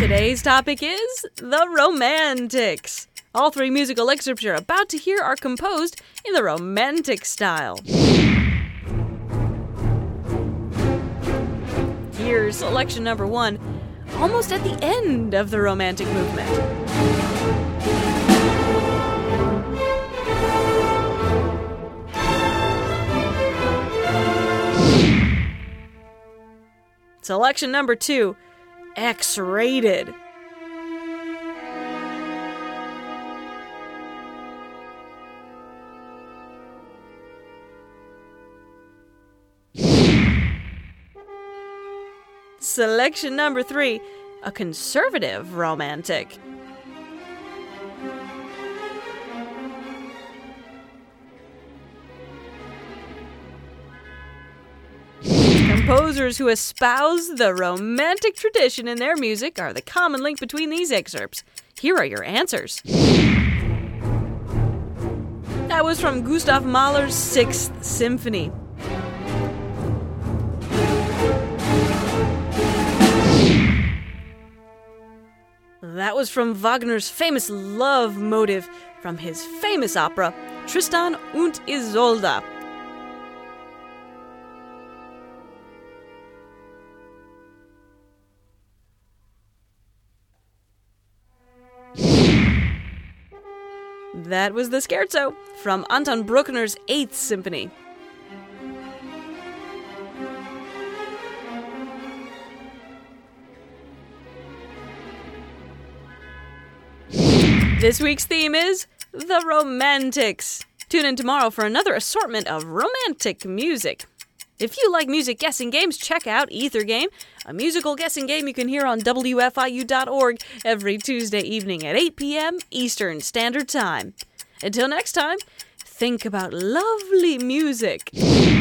Today's topic is the Romantics. All three musical excerpts you're about to hear are composed in the Romantic style. Here's selection number 1, almost at the end of the Romantic movement. Selection number 2, X-rated. Selection number 3, a conservative romantic. Composers who espouse the romantic tradition in their music are the common link between these excerpts. Here are your answers. That was from Gustav Mahler's Sixth Symphony. That was from Wagner's famous love motive from his famous opera, Tristan und Isolde. That was the Scherzo from Anton Bruckner's Eighth Symphony. This week's theme is the Romantics. Tune in tomorrow for another assortment of romantic music. If you like music guessing games, check out Ether Game, a musical guessing game you can hear on WFIU.org every Tuesday evening at 8 p.m. Eastern Standard Time. Until next time, think about lovely music.